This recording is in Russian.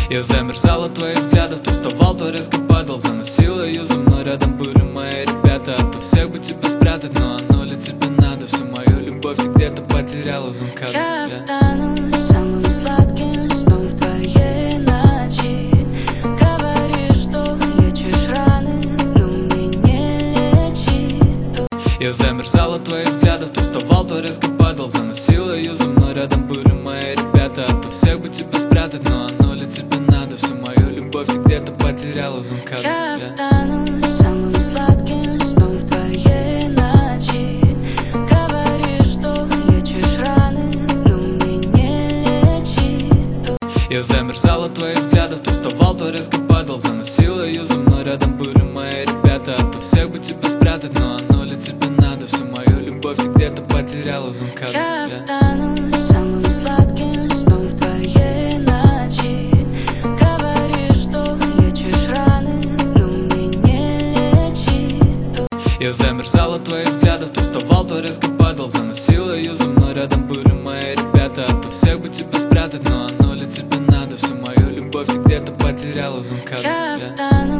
Я замерзал от твоих взглядов, то вставал, то резко падал. Заносила юзом, но рядом были мои ребята. А то всех бы тебя спрятать, но оно ли тебе надо? Всю мою любовь ты где-то потеряла замкадом. Я останусь самым сладким сном в твоей ночи. Говоришь, что лечишь раны, но мне не лечи. Я замерзал от твоих взглядов, то вставал, то резко падал. Заносила юзом, но рядом были мои ребята. А то всех бы тебя спрятать, но оно ли тебе надо? Всю мою любовь ты где-то потеряла замкадом. Я останусь самым сладким сном в твоей ночи. Говоришь, что лечишь раны, но мне не лечи. Я замерзал от твоих взглядов, то вставал, то резко падал. Заносила юзом, но рядом были мои ребята. А то всех бы тебя спрятать, но оно ли тебе надо? Всю мою любовь ты где-то потеряла замкадом. Я останусь самым сладким сном в твоей ночи. Говоришь, что лечишь раны, но мне не лечи. Я замерзал от твоих взглядов, то вставал, то резко падал. Заносила юзом, но рядом были мои ребята. А то всех бы тебя спрятать, но оно ли тебе надо? Всю мою любовь ты где-то потеряла замкадом. Я останусь